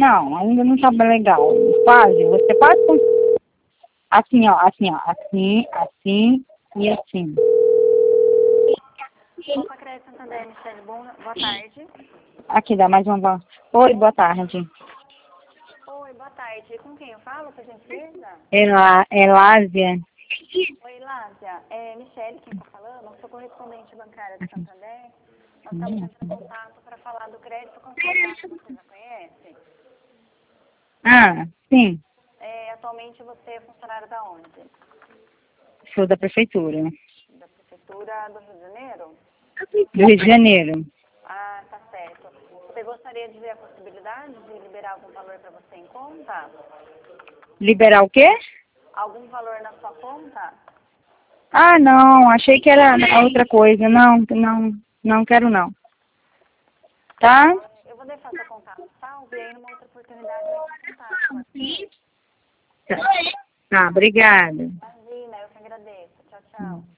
Não, ainda não tá bem legal. Quase, você quase... Assim, ó, assim, ó. Assim e assim. Opa, Crédito Santander, Michele, boa tarde. Aqui, dá mais uma... Oi, boa tarde. Oi, boa tarde. Com quem eu falo, por gentileza? Elásia. Oi, Lásia. É Michele quem está falando. Eu sou correspondente bancária do Santander. Nós estamos entrando em contato para falar do crédito consignado. Você já conhece? Ah, sim. Atualmente você é funcionário da onde? Sou da prefeitura. Da Prefeitura do Rio de Janeiro? Do Rio de Janeiro. Ah, tá certo. Você gostaria de ver a possibilidade de liberar algum valor para você em conta? Liberar o quê? Algum valor na sua conta? Ah, não. Achei que era outra coisa. Não quero não. Tá? Eu vou deixar seu contato salvo e aí numa outra oportunidade eu entro em contato com você. Tá, obrigada. Imagina, eu que agradeço. Tchau, tchau.